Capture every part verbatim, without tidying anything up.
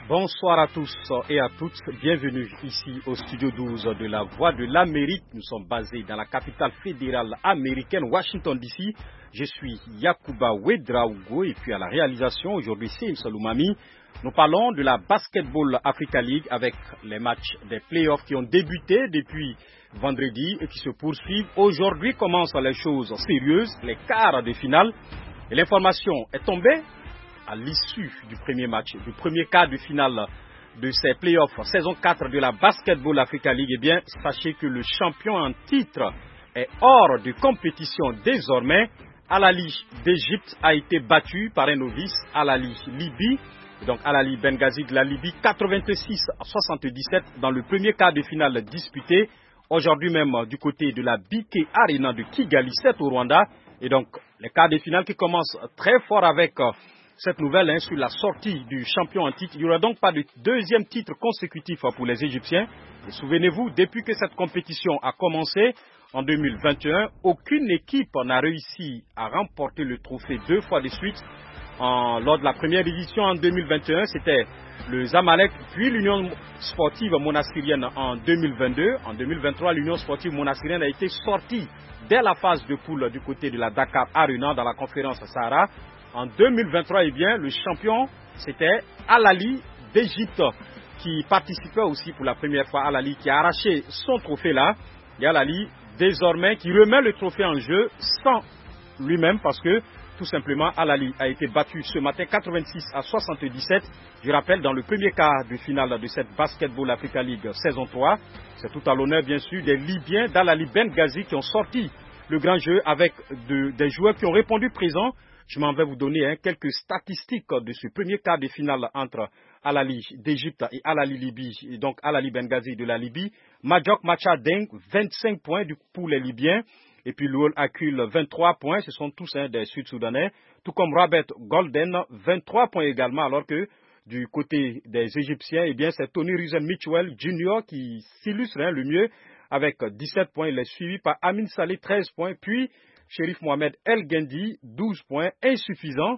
Bonsoir à tous et à toutes, bienvenue ici au studio douze de la Voix de l'Amérique. Nous sommes basés dans la capitale fédérale américaine, Washington D C. Je suis Yacouba Ouedraogo et puis à la réalisation, aujourd'hui c'est Sim Saloumami. Nous parlons de la Basketball Africa League avec les matchs des playoffs qui ont débuté depuis vendredi et qui se poursuivent. Aujourd'hui commencent les choses sérieuses, les quarts de finale. Et l'information est tombée à l'issue du premier match, du premier quart de finale de ces playoffs, saison quatre de la Basketball Africa League. Eh bien, sachez que le champion en titre est hors de compétition désormais. Al Ahly d'Égypte a été battu par un novice, Al Ahly Libye. Donc Al Ahly Benghazi de la Libye, quatre-vingt-six à soixante-dix-sept dans le premier quart de finale disputé. Aujourd'hui même, du côté de la B K Arena de Kigali, c'est au Rwanda. Et donc, les quarts de finale qui commencent très fort avec cette nouvelle hein, sur la sortie du champion en titre. Il n'y aura donc pas de deuxième titre consécutif pour les Égyptiens. Et souvenez-vous, depuis que cette compétition a commencé en deux mille vingt et un, aucune équipe n'a réussi à remporter le trophée deux fois de suite. En, lors de la première édition en deux mille vingt et un, c'était le Zamalek, puis l'Union sportive monasterienne en deux mille vingt-deux. En deux mille vingt-trois, l'Union sportive monasterienne a été sortie dès la phase de poule du côté de la Dakar Arena dans la conférence Sahara. En deux mille vingt-trois, eh bien, le champion, c'était Al Ahly d'Égypte qui participait aussi pour la première fois. Al Ahly qui a arraché son trophée là. Et Al Ahly, désormais, qui remet le trophée en jeu sans lui-même parce que, tout simplement, Al Ahly a été battu ce matin quatre-vingt-six à soixante-dix-sept. Je rappelle, dans le premier quart de finale de cette Basketball Africa League saison trois. C'est tout à l'honneur, bien sûr, des Libyens d'Al Ahly Benghazi qui ont sorti le grand jeu avec de, des joueurs qui ont répondu présents. Je m'en vais vous donner hein, quelques statistiques de ce premier quart de finale entre Al Ahly d'Égypte et Al Ahly Libye, et donc Al Ahly Benghazi de la Libye. Majok Macha Deng, vingt-cinq points du, pour les Libyens. Et puis Louol Akul, vingt-trois points, ce sont tous hein, des Sud-Soudanais. Tout comme Robert Golden, vingt-trois points également, alors que du côté des Égyptiens, eh bien, c'est Tony Ruzen Mitchell Junior qui s'illustre hein, le mieux avec dix-sept points. Il est suivi par Amin Saleh, treize points. Puis Sherif Mohamed El Gendi, douze points, insuffisant.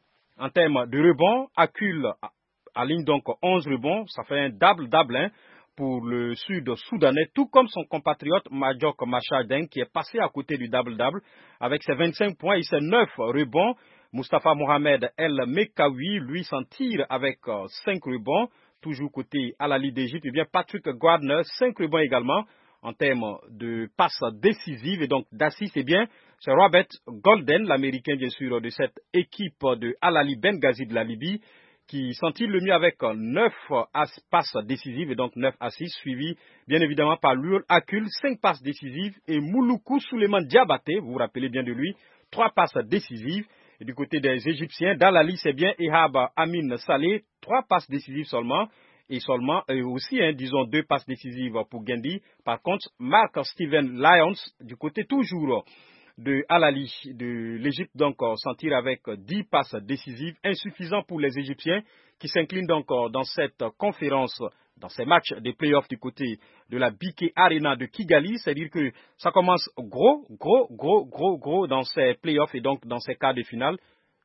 En termes de rebonds, Akul aligne donc onze rebonds, ça fait un double-double hein, pour le Sud-Soudanais, tout comme son compatriote Majok Machadeng qui est passé à côté du double-double avec ses vingt-cinq points et ses neuf rebonds. Mustafa Mohamed El Mekawi, lui, s'en tire avec cinq rebonds, toujours côté Al Ahly d'Égypte. Et bien Patrick Gardner, cinq rebonds également. En termes de passes décisives et donc d'assists, eh bien, c'est Robert Golden, l'Américain bien sûr de cette équipe de Al Ahly Benghazi de la Libye, qui s'en tire le mieux avec neuf passes décisives et donc neuf assists, suivi bien évidemment par Louol Akul, cinq passes décisives, et Mouloukou Souleymane Diabaté, vous vous rappelez bien de lui, trois passes décisives. Et du côté des Égyptiens, d'Al Ahly, c'est bien Ehab Amin Saleh, trois passes décisives seulement. Et seulement, et aussi, hein, disons, deux passes décisives pour Gendi. Par contre, Mark Steven Lyons, du côté toujours de Al Ahly de l'Égypte, donc, s'en tire avec dix passes décisives, insuffisant pour les Égyptiens, qui s'inclinent donc dans cette conférence, dans ces matchs des playoffs du côté de la B K Arena de Kigali. C'est-à-dire que ça commence gros, gros, gros, gros, gros dans ces playoffs et donc dans ces quarts de finale.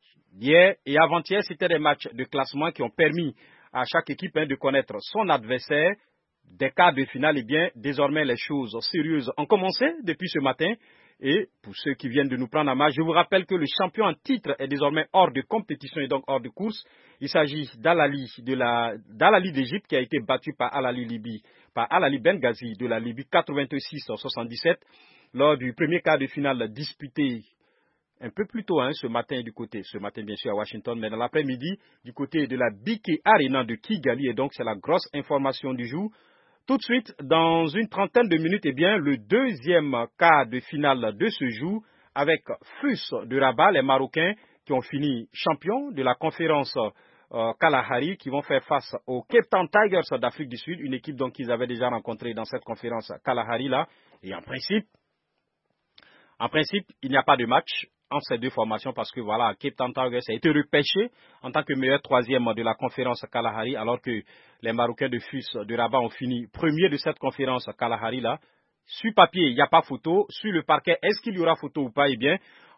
Hier et avant-hier, c'était des matchs de classement qui ont permis à chaque équipe hein, de connaître son adversaire. Des quarts de finale, eh bien, désormais les choses sérieuses ont commencé depuis ce matin. Et pour ceux qui viennent de nous prendre en marche, je vous rappelle que le champion en titre est désormais hors de compétition et donc hors de course. Il s'agit d'Al Ahly de la, d'Al Ahly d'Égypte qui a été battu par Al Ahly Libye, par Al Ahly Benghazi de la Libye quatre-vingt-six à soixante-dix-sept lors du premier quart de finale disputé un peu plus tôt hein, ce matin du côté, ce matin bien sûr à Washington, mais dans l'après-midi du côté de la B K Arena de Kigali. Et donc c'est la grosse information du jour. Tout de suite, dans une trentaine de minutes, eh bien, le deuxième quart de finale de ce jour avec F U S de Rabat, les Marocains qui ont fini champions de la conférence euh, Kalahari, qui vont faire face aux Cape Town Tigers d'Afrique du Sud, une équipe donc qu'ils avaient déjà rencontrée dans cette conférence Kalahari là. Et en principe, en principe, il n'y a pas de match entre ces deux formations parce que voilà, Cape Town Tigers a été repêché en tant que meilleur troisième de la conférence Kalahari, alors que les Marocains de F U S de Rabat ont fini premier de cette conférence Kalahari là. Sur papier, il n'y a pas photo. Sur le parquet, est-ce qu'il y aura photo ou pas? Eh bien,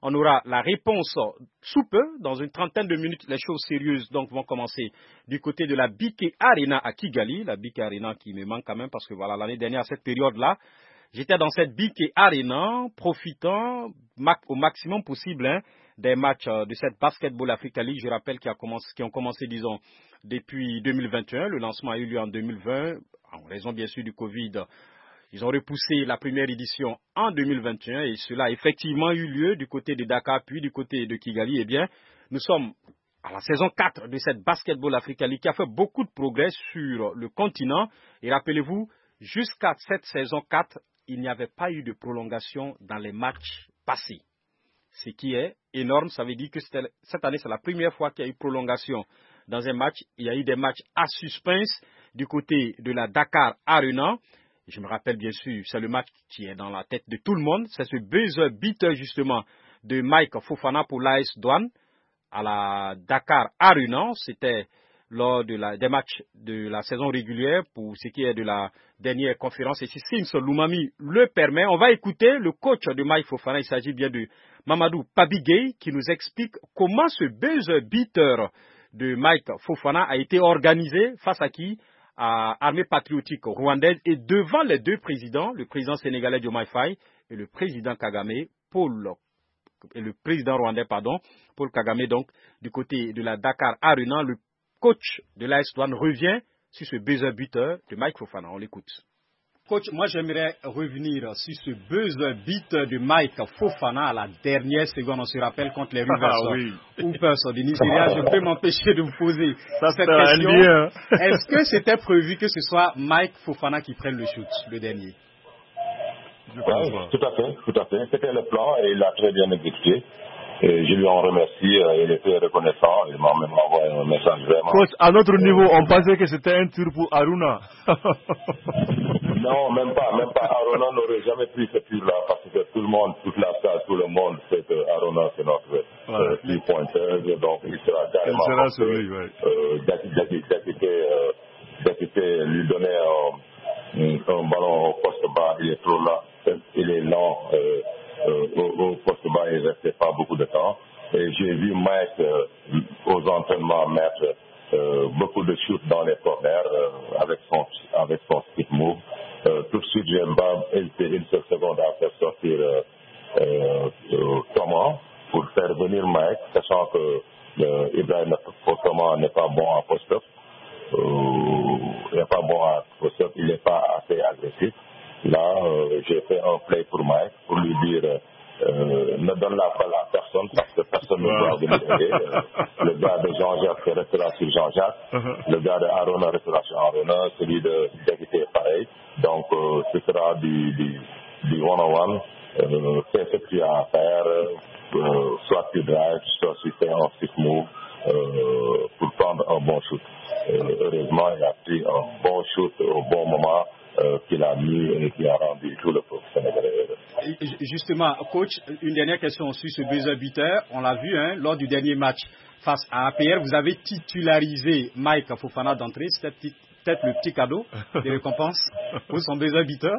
On aura la réponse sous peu. Dans une trentaine de minutes, les choses sérieuses donc vont commencer du côté de la B K Arena à Kigali. La B K Arena qui me manque quand même parce que voilà, l'année dernière, à cette période-là, j'étais dans cette B K Arena, profitant au maximum possible hein, des matchs de cette Basketball Africa League. Je rappelle qui, a commencé, qui ont commencé, disons, depuis deux mille vingt et un. Le lancement a eu lieu en deux mille vingt, en raison bien sûr du Covid. Ils ont repoussé la première édition en deux mille vingt et un et cela a effectivement eu lieu du côté de Dakar puis du côté de Kigali. Eh bien, nous sommes à la saison quatre de cette Basketball Africa League qui a fait beaucoup de progrès sur le continent. Et rappelez-vous, jusqu'à cette saison quatre, il n'y avait pas eu de prolongation dans les matchs passés. Ce qui est énorme, ça veut dire que cette année, c'est la première fois qu'il y a eu prolongation dans un match. Il y a eu des matchs à suspense du côté de la Dakar Arena. Je me rappelle bien sûr, c'est le match qui est dans la tête de tout le monde. C'est ce buzzer beater justement de Mike Fofana pour l'A S Douane à la Dakar Arena. C'était lors de la, des matchs de la saison régulière pour ce qui est de la dernière conférence. Et si Sims Loumami le permet, on va écouter le coach de Mike Fofana. Il s'agit bien de Mamadou Pabigay qui nous explique comment ce buzzer beater de Mike Fofana a été organisé face à qui? À Armée patriotique rwandaise et devant les deux présidents, le président sénégalais Diomaye Faye et le président Kagame, Paul, et le président rwandais, pardon, Paul Kagame, donc, du côté de la Dakar Arena, le coach de l'A S Douane revient sur ce buzzer beater de Mike Fofana. On l'écoute. Coach, moi j'aimerais revenir sur ce buzzer beater de Mike Fofana à la dernière seconde. On se rappelle contre les Rivers ah, oui. Hoopers du Nigeria. Je ne peux m'empêcher de vous poser Ça cette question. Est-ce que c'était prévu que ce soit Mike Fofana qui prenne le shoot, le dernier? Oui, tout à fait, tout à fait. C'était le plan et il l'a très bien exécuté. Et je lui en remercie, il était reconnaissant, il m'a même envoyé un message vraiment. Coach, à notre niveau, on pensait que c'était un tir pour Aruna. Non, même pas, même pas. Aruna n'aurait jamais pris ce tir-là parce que tout le monde, toute la salle, tout le monde sait que Aruna c'est notre euh, three-pointer, donc il sera carrément. Il sera celui, oui. Euh, D'Akité lui donner un, un ballon au poste bas, il est trop là, il est lent. Euh, Euh, au, au poste bas, il ne restait pas beaucoup de temps. Et j'ai vu Mike euh, aux entraînements mettre euh, beaucoup de shoots dans les corners euh, avec son avec son stick move. Euh, tout de suite, j'aime pas hésiter une seule seconde à faire sortir euh, euh, euh, Thomas pour faire venir Mike, sachant que euh, Ibrahim Thomas n'est pas bon en post-up. Euh, il n'est pas bon en post-up, il n'est pas assez agressif. Là, euh, j'ai fait un play pour Mike pour lui dire euh, ne donne la balle à personne parce que personne ne doit venir aider. Euh, le gars de Jean-Jacques restera sur Jean-Jacques, uh-huh. Le gars de Aruna restera sur Aruna, celui de David est pareil. Donc, euh, ce sera du, du, du one-on-one. Euh, fais ce que tu as à faire, euh, soit tu drives, soit tu fais un stick move euh, pour prendre un bon shoot. Euh, heureusement, il a pris un bon shoot au bon moment. Euh, qu'il a mis et qui a rendu tout le professionnel. Justement, coach, une dernière question sur ce buzzer beater. On l'a vu hein, lors du dernier match face à A P R, vous avez titularisé Mike Fofana d'entrée. C'était peut-être le petit cadeau de récompense pour son buzzer beater.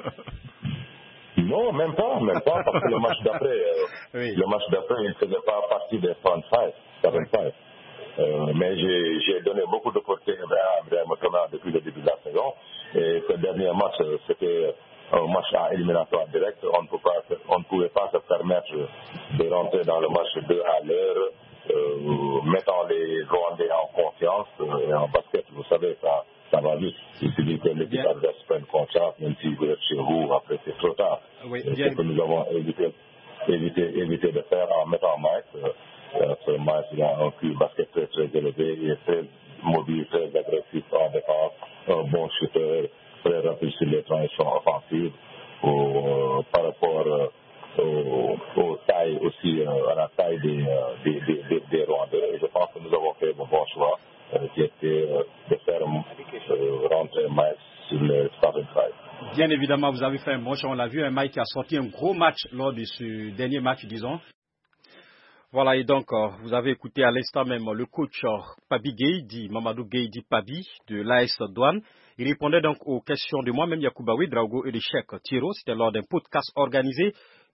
Non, même pas, même pas, parce que le match d'après, euh, oui. le match d'après, il ne faisait pas partie des front five, seven five. Euh, mais j'ai, j'ai donné beaucoup d'opportunités à Ibrahim Thomas depuis le début de la saison. Et ce dernier match, c'était un match à éliminatoire direct. On ne, peut pas, on ne pouvait pas se permettre de rentrer dans le match deux à l'heure, euh, mettant les Rwandais en confiance. Et en basket, vous savez, ça, ça va vite. Il suffit que l'équipe adverse prenne confiance, même si vous êtes chez vous, après c'est trop tard. Oui, c'est ce que nous avons évité, évité, évité de faire en mettant Mike. Euh, ce match, il a un Q basket très, très élevé, il est très mobile, très agressif en défense, un bon shooter, très rapide sur les transitions offensives, au, euh, par rapport euh, au, au taille aussi, euh, à la taille des, euh, des, des, des, des Rwandais. Et je pense que nous avons fait le bon choix, euh, qui était euh, de faire euh, rentrer Mike sur le starting five. Bien évidemment, vous avez fait un bon choix. On l'a vu, un Mike qui a sorti un gros match lors de ce dernier match, disons. Voilà, et donc, euh, vous avez écouté à l'instant même le coach euh, Pabi Gueye, dit Mamadou Gueye, dit Pabi, de l'A S Douane. Il répondait donc aux questions de moi-même, Yacouba Ouedraogo et de Cheikh Thiro. C'était lors d'un podcast organisé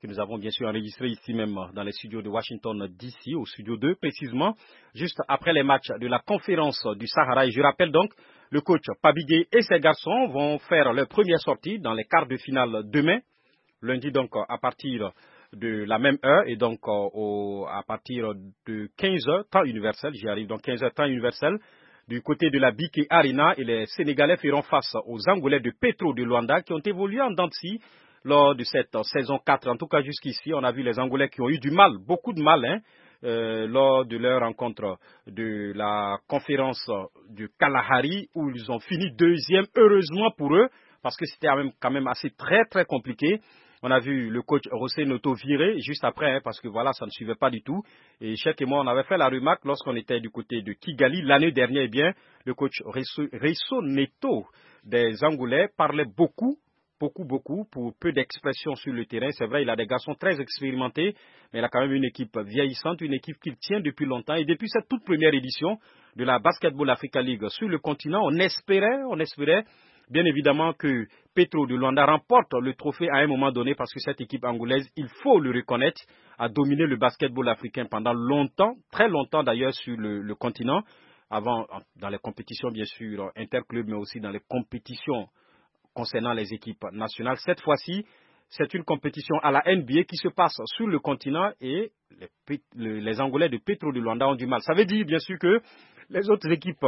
que nous avons bien sûr enregistré ici même dans les studios de Washington D C, au studio deux précisément, juste après les matchs de la conférence du Sahara. Et je rappelle donc, le coach Pabigé et ses garçons vont faire leur première sortie dans les quarts de finale demain, lundi donc à partir de la même heure et donc au, à partir de quinze heures, temps universel, j'y arrive donc quinze heures, temps universel, du côté de la B K Arena, et les Sénégalais feront face aux Angolais de Petro de Luanda qui ont évolué en dents de scie lors de cette saison quatre. En tout cas, jusqu'ici, on a vu les Angolais qui ont eu du mal, beaucoup de mal, hein, euh, lors de leur rencontre de la conférence du Kalahari, où ils ont fini deuxième, heureusement pour eux, parce que c'était quand même, quand même assez très, très compliqué. On a vu le coach José Noto virer juste après, hein, parce que voilà, ça ne suivait pas du tout. Et Cheikh et moi, on avait fait la remarque lorsqu'on était du côté de Kigali l'année dernière. Eh bien, le coach Reiso Neto des Angolais parlait beaucoup, beaucoup, beaucoup, pour peu d'expressions sur le terrain. C'est vrai, il a des garçons très expérimentés, mais il a quand même une équipe vieillissante, une équipe qu'il tient depuis longtemps. Et depuis cette toute première édition de la Basketball Africa League sur le continent, on espérait, on espérait, bien évidemment que Petro de Luanda remporte le trophée à un moment donné, parce que cette équipe angolaise, il faut le reconnaître, a dominé le basketball africain pendant longtemps, très longtemps d'ailleurs sur le, le continent, avant dans les compétitions bien sûr interclubs, mais aussi dans les compétitions concernant les équipes nationales. Cette fois-ci, c'est une compétition à la N B A qui se passe sur le continent et les, les Angolais de Petro de Luanda ont du mal. Ça veut dire bien sûr que les autres équipes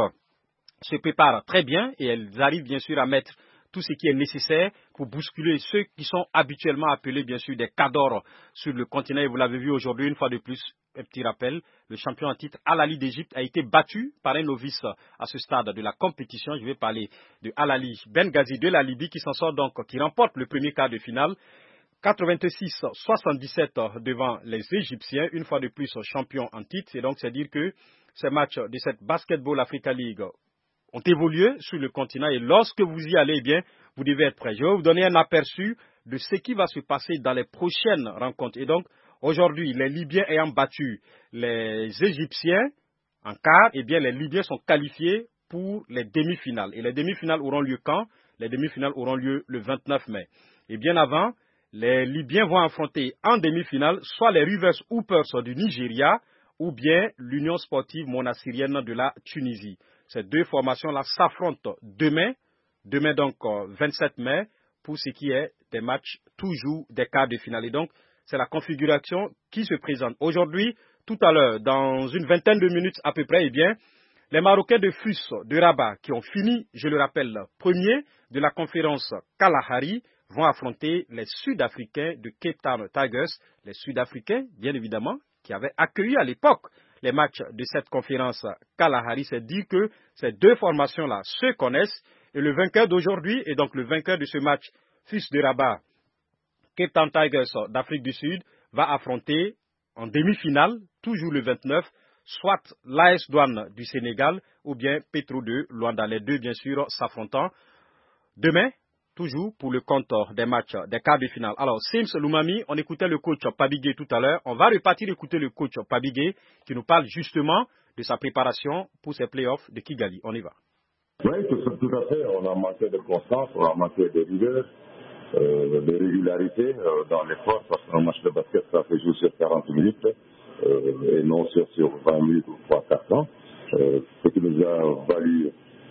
se préparent très bien et elles arrivent bien sûr à mettre tout ce qui est nécessaire pour bousculer ceux qui sont habituellement appelés bien sûr des cadors sur le continent. Et vous l'avez vu aujourd'hui une fois de plus, un petit rappel, le champion en titre Al Ahly d'Égypte a été battu par un novice à ce stade de la compétition. Je vais parler de Al Ahly Benghazi de la Libye qui s'en sort donc, qui remporte le premier quart de finale. quatre-vingt-six à soixante-dix-sept devant les Égyptiens, une fois de plus champion en titre. Et donc c'est dire que ces matchs de cette Basketball Africa League ont évolué sur le continent et lorsque vous y allez, eh bien, vous devez être prêt. Je vais vous donner un aperçu de ce qui va se passer dans les prochaines rencontres. Et donc, aujourd'hui, les Libyens ayant battu les Égyptiens en quart, eh bien, les Libyens sont qualifiés pour les demi-finales. Et les demi-finales auront lieu quand? Les demi-finales auront lieu le vingt-neuf mai. Et bien avant, les Libyens vont affronter en demi-finale soit les Rivers Hoopers du Nigeria ou bien l'Union sportive monassirienne de la Tunisie. Ces deux formations-là s'affrontent demain, demain donc vingt-sept mai, pour ce qui est des matchs toujours des quarts de finale. Et donc, c'est la configuration qui se présente. Aujourd'hui, tout à l'heure, dans une vingtaine de minutes à peu près, eh bien, les Marocains de F U S de Rabat, qui ont fini, je le rappelle, premier de la conférence Kalahari, vont affronter les Sud-Africains de Cape Town Tigers, les Sud-Africains, bien évidemment, qui avaient accueilli à l'époque les matchs de cette conférence Kalahari. C'est dire que ces deux formations-là se connaissent et le vainqueur d'aujourd'hui et donc le vainqueur de ce match F U S de Rabat, Cape Town Tigers d'Afrique du Sud, va affronter en demi-finale, toujours le vingt-neuf, soit l'A S Douane du Sénégal ou bien Petro de Luanda. Les deux, bien sûr, s'affrontant demain, toujours pour le compte des matchs des quarts de finale. Alors, Sims Loumami, on écoutait le coach Pabigé tout à l'heure. On va repartir écouter le coach Pabigé qui nous parle justement de sa préparation pour ces playoffs de Kigali. On y va. Oui, tout, tout à fait. On a manqué de constance, on a manqué de rigueur, euh, de régularité euh, dans l'effort, parce qu'un match de basket, ça se joue sur quarante minutes euh, et non sur, sur vingt minutes ou trois quatre ans. Euh, ce qui nous a valu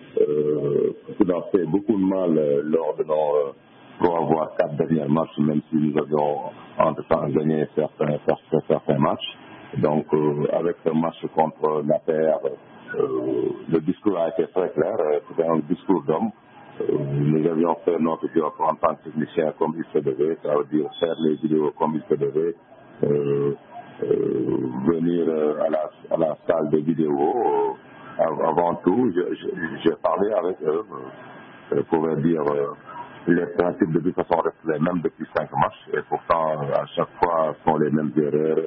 Euh, qui nous a fait beaucoup de mal euh, lors de nos euh, trois voire quatre derniers matchs, même si nous avions entre-temps gagné certains, certains, certains matchs. Donc, euh, avec ce match contre l'A P R, euh, le discours a été très clair, euh, c'était un discours d'homme. Euh, nous avions fait notre job en tant que technicien comme il se devait, ça veut dire faire les vidéos comme il se devait, euh, euh, venir euh, à, la, à la salle de vidéo. Euh, Avant tout, j'ai parlé avec eux euh, pour leur dire euh, les principes de toute façon restent les mêmes depuis cinq matchs et pourtant à chaque fois sont les mêmes erreurs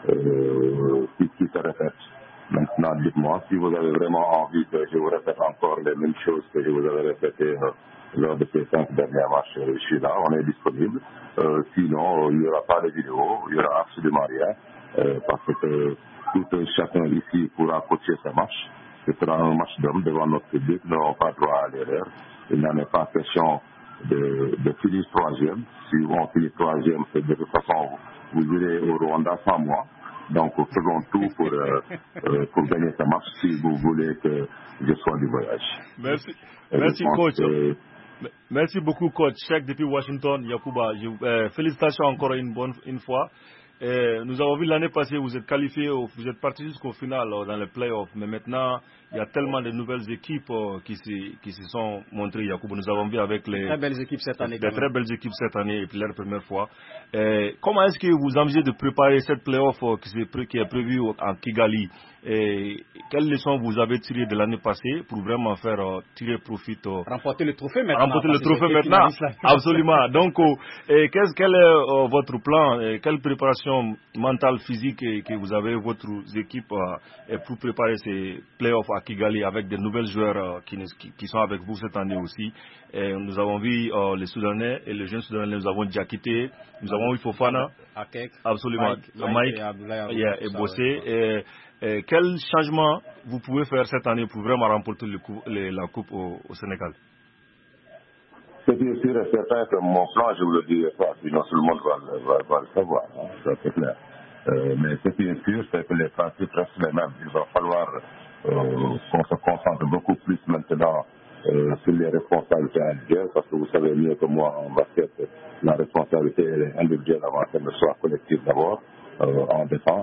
euh, qui, qui se répètent. Maintenant, dites-moi si vous avez vraiment envie que je vous répète encore les mêmes choses que je vous avais répétées euh, lors de ces cinq derniers matchs. Je suis là, on est disponible. Euh, sinon, il n'y aura pas de vidéo, il n'y aura absolument rien euh, parce que tout chacun ici pourra coacher ce match. Ce sera un match d'homme devant notre public, nous n'aurons pas droit à l'erreur. Il n'en est pas question de, de finir troisième. Si on finit troisième, c'est de toute façon, vous irez au Rwanda sans moi. Donc, faisons tout pour, euh, euh, pour gagner ce match si vous voulez que je sois du voyage. Merci, Et merci coach. Que... Merci beaucoup coach. Cheikh depuis Washington, Yacouba. Je, euh, félicitations encore une bonne une fois. Et nous avons vu l'année passée, vous êtes qualifié, vous êtes parti jusqu'au final dans les playoffs. Mais maintenant, il y a tellement de nouvelles équipes euh, qui, se, qui se sont montrées, Yacouba. Nous avons vu avec les très belles équipes cette année. Des très belles équipes cette année et puis leur première fois. Et comment est-ce que vous envisagez de préparer cette playoff euh, qui, est, qui est prévue en Kigali? Et quelles leçons vous avez tirées de l'année passée pour vraiment faire euh, tirer profit euh, remporter le trophée maintenant. Remporter le trophée maintenant, absolument. Donc, euh, et qu'est-ce quel est euh, votre plan, et quelle préparation mentale, physique et, que vous avez votre équipe euh, pour préparer ces playoffs à Kigali avec des nouvelles joueurs euh, qui, qui, qui sont avec vous cette année aussi. Et nous avons vu euh, les Soudanais et les jeunes Soudanais, nous avons déjà quitté, nous avons vu Fofana, Akek, absolument, Mike, Mike, Mike et, yeah, et Bossé. Et, et quel changement vous pouvez faire cette année pour vraiment remporter le coup, les, la Coupe au, au Sénégal? C'est bien sûr et certain que mon plan, je vous le dis, sinon tout le monde va, va, va le savoir, hein, ça c'est clair. Euh, mais ce qui est sûr, c'est que les principes restent les mêmes. Il va falloir euh, qu'on se concentre beaucoup plus maintenant euh, sur les responsabilités individuelles, parce que vous savez mieux que moi en basket, la responsabilité est individuelle avant qu'elle ne soit collective d'abord, euh, en défense.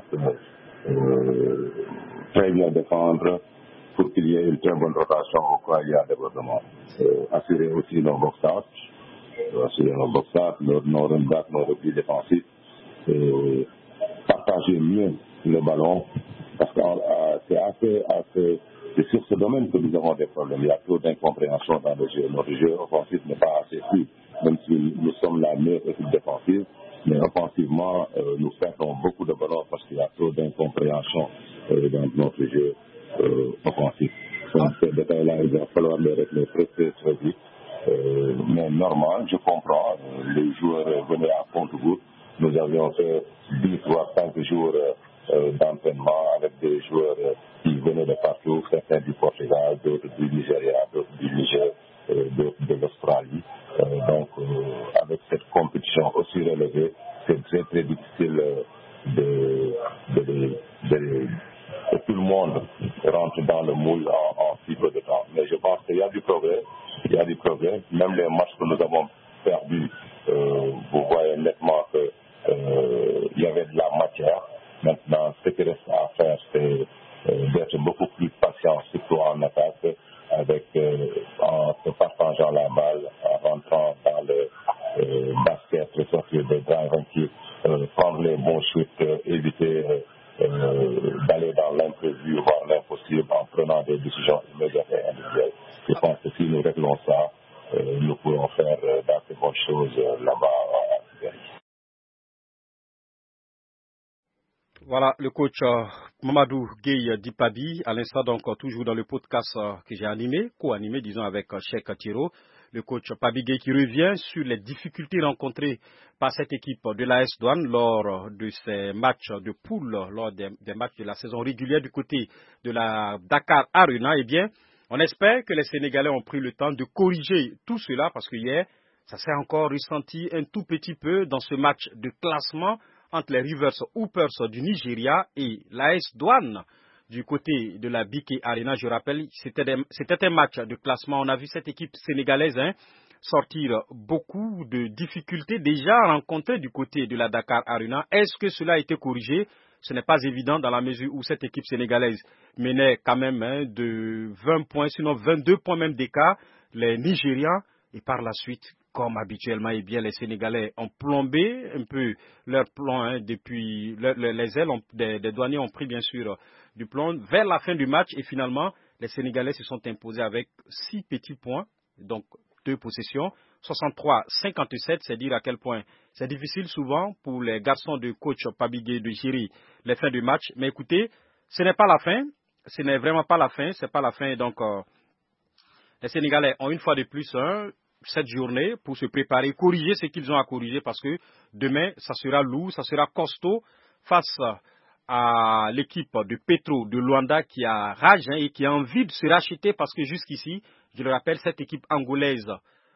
Euh, très bien défendre pour qu'il y ait une très bonne rotation au cas il y a développement. Euh, assurer aussi nos box-out, euh, assurer nos box-out, nos, nos run-back, nos replis défensifs, et partager mieux le ballon, parce que euh, c'est assez, assez, c'est sur ce domaine que nous avons des problèmes. Il y a trop d'incompréhension dans le jeu. Notre jeu offensif n'est pas assez fluide, même si nous sommes la meilleure équipe défensive, mais offensivement, euh, nous perdons beaucoup de ballons parce qu'il y a trop d'incompréhension euh, dans notre jeu euh, offensif. Donc ces détails-là, il va falloir les régler très très très vite. Euh, mais normal, je comprends, euh, les joueurs euh, venaient à compte-gouttes. Nous avions fait dix voire cinq jours euh, d'entraînement avec des joueurs euh, qui venaient de partout, certains du Portugal, d'autres du Nigeria, d'autres du Niger, euh, d'autres de l'Australie. Euh, donc, euh, avec cette compétition aussi relevée, c'est très très difficile euh, de, de, de, de, que tout le monde rentre dans le moule en, en si peu de temps. Mais je pense qu'il y a du progrès, il y a du progrès. Même les matchs que nous avons perdus, euh, vous voyez nettement qu'il euh, y avait de la matière. Maintenant, ce qui reste à faire, c'est euh, d'être beaucoup plus patient, surtout en attaque, avec, euh, en se partageant la balle, en rentrant dans le euh, basket, sortir des drive and kick, euh, prendre les bons shoots, euh, éviter euh, euh, d'aller dans l'imprévu, voire l'impossible, en prenant des décisions immédiates et individuelles. Je pense que si nous réglons ça, euh, nous pourrons faire euh, d'assez bonnes choses euh, là-bas à Kigali. Voilà le coach euh, Mamadou Gueye Dipabi, à l'instant donc toujours dans le podcast euh, que j'ai animé, co-animé disons avec euh, Cheikh Thiro, le coach Pabi Gueye qui revient sur les difficultés rencontrées par cette équipe de l'A S Douane lors de ces matchs de poule, lors des, des matchs de la saison régulière du côté de la Dakar Arena. Eh bien, on espère que les Sénégalais ont pris le temps de corriger tout cela parce que hier, ça s'est encore ressenti un tout petit peu dans ce match de classement entre les Rivers Hoopers du Nigeria et l'A S Douane du côté de la B K Arena. Je rappelle, c'était un match de classement. On a vu cette équipe sénégalaise hein, sortir beaucoup de difficultés déjà rencontrées du côté de la Dakar Arena. Est-ce que cela a été corrigé? Ce n'est pas évident dans la mesure où cette équipe sénégalaise menait quand même hein, de vingt points, sinon vingt-deux points même d'écart, les Nigérians. Et par la suite, comme habituellement, eh bien, les Sénégalais ont plombé un peu leur plomb hein, depuis le, le, les ailes ont, des, des douaniers ont pris bien sûr du plomb vers la fin du match et finalement les Sénégalais se sont imposés avec six petits points, donc deux possessions, soixante-trois à cinquante-sept, c'est dire à quel point c'est difficile souvent pour les garçons de coach Pabigué de gérer les fins du match. Mais écoutez, ce n'est pas la fin, ce n'est vraiment pas la fin, c'est pas la fin. Donc euh, les Sénégalais ont une fois de plus hein, cette journée pour se préparer, corriger ce qu'ils ont à corriger parce que demain, ça sera lourd, ça sera costaud face à l'équipe de Petro de Luanda qui a rage hein, et qui a envie de se racheter parce que jusqu'ici, je le rappelle, cette équipe angolaise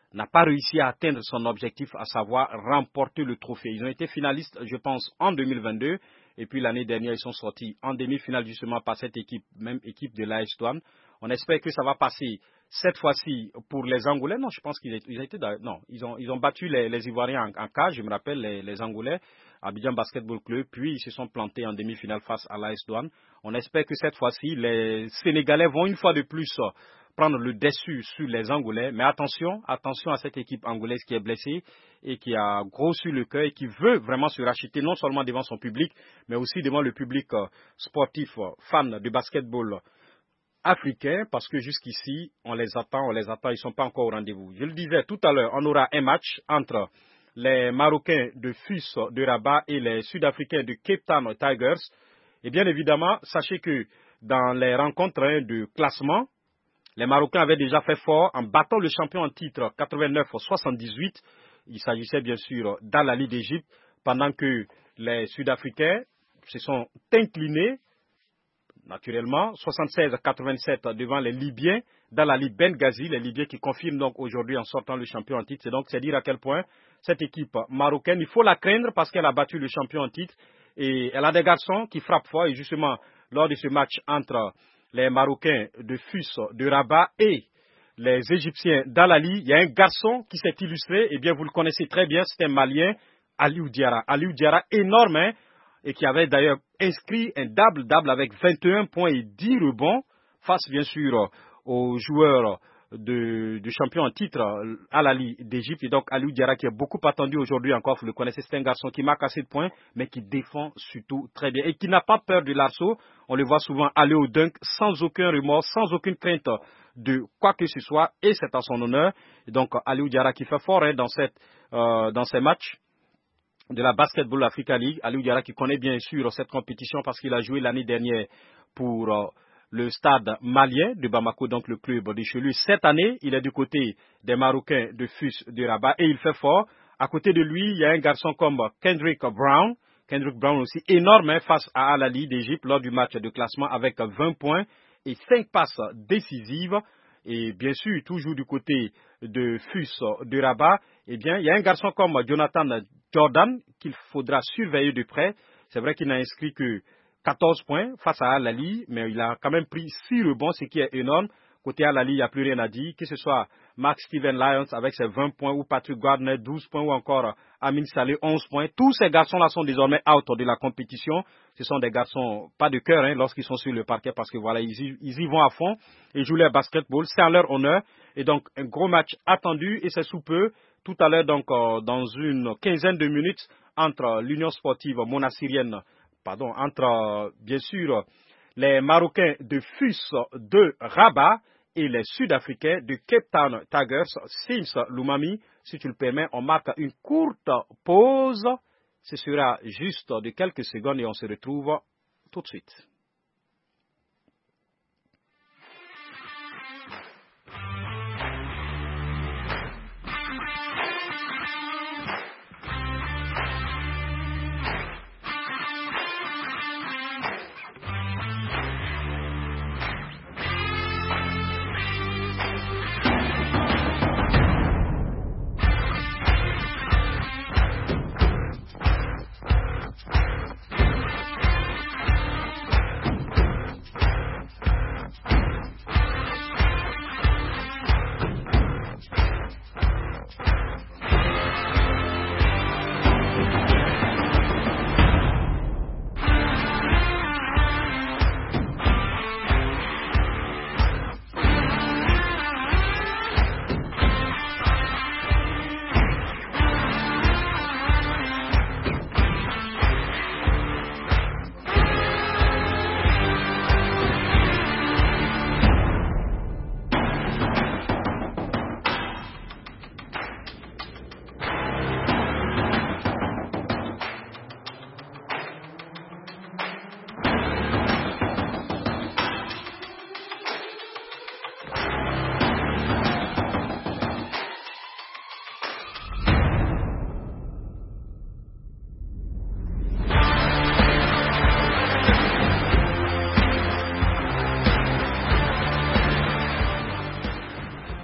n'a pas réussi à atteindre son objectif, à savoir remporter le trophée. Ils ont été finalistes, je pense, en deux mille vingt-deux. Et puis l'année dernière, ils sont sortis en demi-finale justement par cette équipe, même équipe de l'A S Douanes. On espère que ça va passer cette fois-ci pour les Angolais. Non, je pense qu'ils ont été, non, ils ont, ils ont battu les, les Ivoiriens en, en cage, je me rappelle, les, les Angolais, Abidjan Basketball Club, puis ils se sont plantés en demi-finale face à l'A S Douanes. On espère que cette fois-ci, les Sénégalais vont une fois de plus prendre le dessus sur les Angolais. Mais attention, attention à cette équipe angolaise qui est blessée et qui a gros sur le cœur et qui veut vraiment se racheter non seulement devant son public, mais aussi devant le public sportif, fan de basketball africain, parce que jusqu'ici, on les attend, on les attend, ils ne sont pas encore au rendez-vous. Je le disais tout à l'heure, on aura un match entre les Marocains de F U S de Rabat et les Sud-Africains de Cape Town Tigers. Et bien évidemment, sachez que dans les rencontres hein, de classement, les Marocains avaient déjà fait fort en battant le champion en titre quatre-vingt-neuf soixante-dix-huit. Il s'agissait bien sûr d'Al-Ahly d'Égypte, pendant que les Sud-Africains se sont inclinés, naturellement, soixante-seize à quatre-vingt-sept devant les Libyens d'Al-Ahly Benghazi, les Libyens qui confirment donc aujourd'hui en sortant le champion en titre. C'est donc c'est dire à quel point cette équipe marocaine, il faut la craindre parce qu'elle a battu le champion en titre et elle a des garçons qui frappent fort. Et justement, lors de ce match entre les Marocains de F U S de Rabat et les Égyptiens d'Al-Ahly, il y a un garçon qui s'est illustré, et bien vous le connaissez très bien, c'est un Malien, Aliou Diarra. Aliou Diarra, énorme, hein, et qui avait d'ailleurs inscrit un double-double avec vingt et un points et dix rebonds, face bien sûr aux joueurs de, de champion en titre Al-Ahly d'Égypte. Et donc Aliou Diarra qui est beaucoup attendu aujourd'hui encore, vous le connaissez, c'est un garçon qui marque assez de points, mais qui défend surtout très bien, et qui n'a pas peur de l'arceau. On le voit souvent aller au dunk sans aucun remords, sans aucune crainte de quoi que ce soit, et c'est à son honneur. Et donc Aliou Diarra qui fait fort hein, dans, cette, euh, dans ces matchs de la Basketball Africa League. Aliou Diarra qui connaît bien sûr cette compétition parce qu'il a joué l'année dernière pour euh, le stade malien de Bamako, donc le club de Chelu. Cette année, il est du côté des Marocains de F U S de Rabat et il fait fort. À côté de lui, il y a un garçon comme Kendrick Brown. Kendrick Brown aussi énorme hein, face à Al-Ahly d'Égypte lors du match de classement avec vingt points et cinq passes décisives. Et bien sûr, toujours du côté de F U S de Rabat, eh bien, il y a un garçon comme Jonathan Jordan qu'il faudra surveiller de près. C'est vrai qu'il n'a inscrit que quatorze points face à Al-Ahly, mais il a quand même pris six rebonds, ce qui est énorme. Côté Al-Ahly, il n'y a plus rien à dire, que ce soit Mark Steven Lyons avec ses vingt points, ou Patrick Gardner, douze points, ou encore Amin Saleh, onze points. Tous ces garçons-là sont désormais out de la compétition. Ce sont des garçons pas de cœur hein, lorsqu'ils sont sur le parquet parce que voilà, ils y, ils y vont à fond et jouent leur basketball. C'est en leur honneur. Et donc, un gros match attendu et c'est sous peu. Tout à l'heure, donc, euh, dans une quinzaine de minutes, entre l'Union sportive monassirienne, pardon, entre, euh, bien sûr, les Marocains de F U S de Rabat et les Sud-Africains de Cape Town Tigers. Sims Loumami, si tu le permets, on marque une courte pause. Ce sera juste de quelques secondes et on se retrouve tout de suite.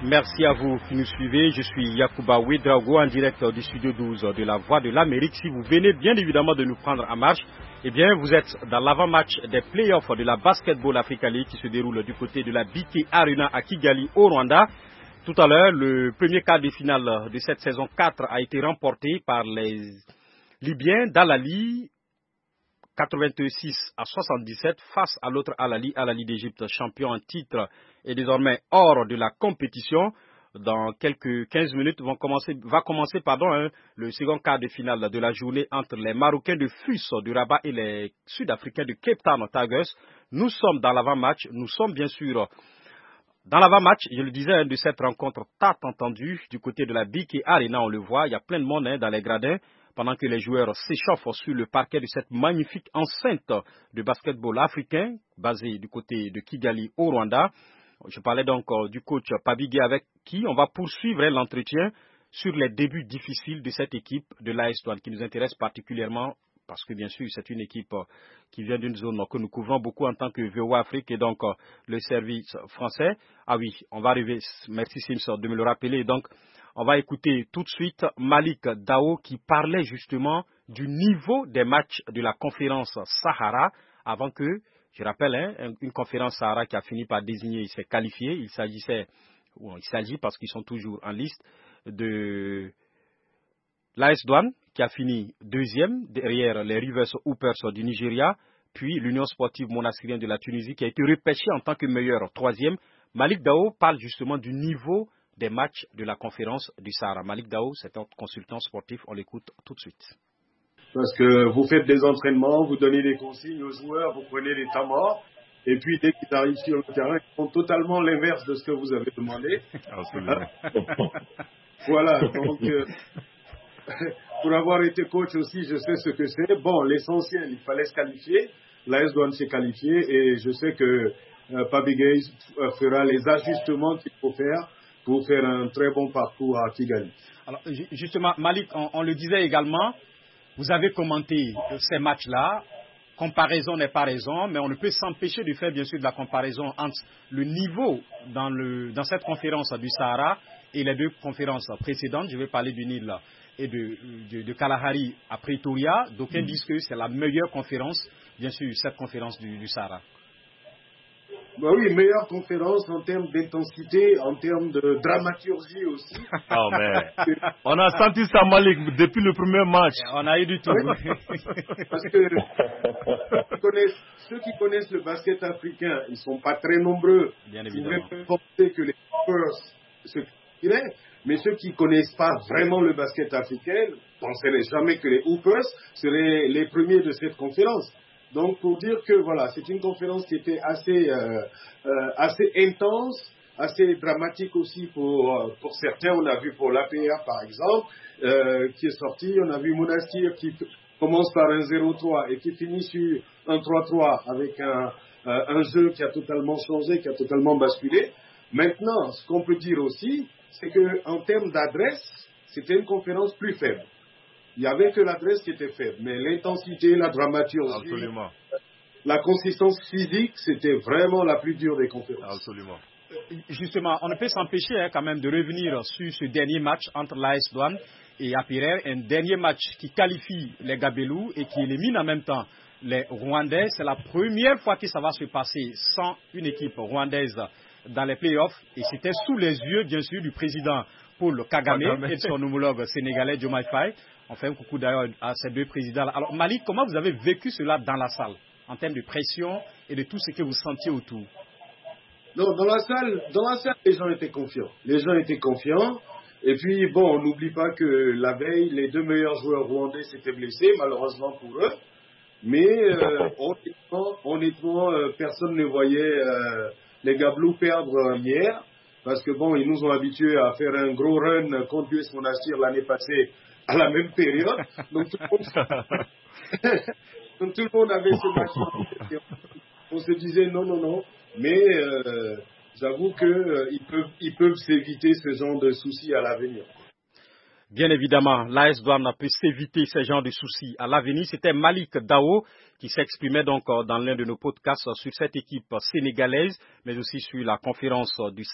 Merci à vous qui nous suivez. Je suis Yacouba Ouedraogo en direct du studio douze de la Voix de l'Amérique. Si vous venez bien évidemment de nous prendre en marche, eh bien vous êtes dans l'avant-match des playoffs de la Basketball Africa League qui se déroule du côté de la B K Arena à Kigali au Rwanda. Tout à l'heure, le premier quart de finale de cette saison quatre a été remporté par les Libyens d'Al-Ahly quatre-vingt-six à soixante-dix-sept face à l'autre Al-Ahly, Al-Ahly d'Égypte, champion en titre et désormais hors de la compétition. Dans quelques quinze minutes vont commencer, va commencer pardon, hein, le second quart de finale de la journée entre les Marocains de Fus du Rabat et les Sud-Africains de Cape Town Tigers. Nous sommes dans l'avant-match, nous sommes bien sûr dans l'avant-match, je le disais, hein, de cette rencontre tant entendue du côté de la B K Arena, on le voit, il y a plein de monde hein, dans les gradins, pendant que les joueurs s'échauffent sur le parquet de cette magnifique enceinte de basketball africain, basée du côté de Kigali au Rwanda. Je parlais donc euh, du coach Pabigé avec qui on va poursuivre hein, l'entretien sur les débuts difficiles de cette équipe de l'A S Douanes qui nous intéresse particulièrement parce que bien sûr c'est une équipe euh, qui vient d'une zone que nous couvrons beaucoup en tant que V O A Afrique et donc euh, le service français. Ah oui, on va arriver, merci Sims de me le rappeler. Donc on va écouter tout de suite Malik Dao qui parlait justement du niveau des matchs de la conférence Sahara avant que, je rappelle, hein, une conférence Sahara qui a fini par désigner ses qualifiés. Il s'agissait, ou il s'agit parce qu'ils sont toujours en liste, de l'A S Douanes qui a fini deuxième derrière les Rivers Hoopers du Nigeria, puis l'Union sportive monastirien de la Tunisie qui a été repêché en tant que meilleur troisième. Malik Dao parle justement du niveau des matchs de la conférence du Sahara. Malik Dao, c'est un consultant sportif, on l'écoute tout de suite. Parce que vous faites des entraînements, vous donnez des consignes aux joueurs, vous prenez les temps morts, et puis dès qu'ils arrivent sur le terrain, ils font totalement l'inverse de ce que vous avez demandé. Absolument. Voilà, donc euh, pour avoir été coach aussi, je sais ce que c'est. Bon, l'essentiel, il fallait se qualifier. L'A S Douanes s'est qualifié et je sais que euh, Pabigé fera les ajustements qu'il faut faire pour faire un très bon parcours à Kigali. Alors, justement, Malik, on, on le disait également, vous avez commenté ces matchs-là. Comparaison n'est pas raison, mais on ne peut s'empêcher de faire bien sûr de la comparaison entre le niveau dans, le, dans cette conférence du Sahara et les deux conférences précédentes. Je vais parler du Nil et de, de, de Kalahari à Pretoria. D'aucuns mmh. disent que c'est la meilleure conférence, bien sûr, cette conférence du, du Sahara. Bah oui, meilleure conférence en termes d'intensité, en termes de dramaturgie aussi. Oh, mais on a senti ça, Malik, depuis le premier match. On a eu du tout. Parce que ceux qui, connaissent, ceux qui connaissent le basket africain, ils ne sont pas très nombreux. Bien évidemment. Vous pouvez penser que les Hoopers, ce qu'il est, mais ceux qui ne connaissent pas vraiment le basket africain ne penseraient jamais que les Hoopers seraient les premiers de cette conférence. Donc, pour dire que voilà, c'est une conférence qui était assez, euh, euh, assez intense, assez dramatique aussi pour, euh, pour certains. On a vu pour l'A P R, par exemple, euh, qui est sorti. On a vu Monastir qui commence par un zéro trois et qui finit sur un trois trois avec un, euh, un jeu qui a totalement changé, qui a totalement basculé. Maintenant, ce qu'on peut dire aussi, c'est qu'en termes d'adresse, c'était une conférence plus faible. Il n'y avait que l'adresse qui était faible, mais l'intensité, la dramaturgie, Absolument. la consistance physique, c'était vraiment la plus dure des conférences. Absolument. Justement, on ne peut s'empêcher hein, quand même de revenir sur ce dernier match entre l'A S Douanes et A P R, un dernier match qui qualifie les Gabelous et qui élimine en même temps les Rwandais. C'est la première fois que ça va se passer sans une équipe rwandaise dans les playoffs et c'était sous les yeux, bien sûr, du président Paul Kagame, Kagame. et de son homologue sénégalais Diomaye Faye. On fait un coucou d'ailleurs à ces deux présidents-là. Alors Malik, comment vous avez vécu cela dans la salle, en termes de pression et de tout ce que vous sentiez autour? Non, dans la salle, dans la salle, les gens étaient confiants. Les gens étaient confiants. Et puis, bon, on n'oublie pas que la veille, les deux meilleurs joueurs rwandais s'étaient blessés, malheureusement pour eux. Mais euh, honnêtement, honnêtement euh, personne ne voyait euh, les Gabelous perdre hier. Parce que bon, ils nous ont habitués à faire un gros run contre U S Monastir l'année passée à la même période. Donc tout le monde, Donc, tout le monde avait ce match. On se disait non, non, non. Mais euh, j'avoue qu'ils euh, peuvent, ils peuvent s'éviter ce genre de soucis à l'avenir. Bien évidemment, l'A S Douanes peut s'éviter ce genre de soucis à l'avenir. C'était Malik Dao qui s'exprimait donc dans l'un de nos podcasts sur cette équipe sénégalaise, mais aussi sur la conférence du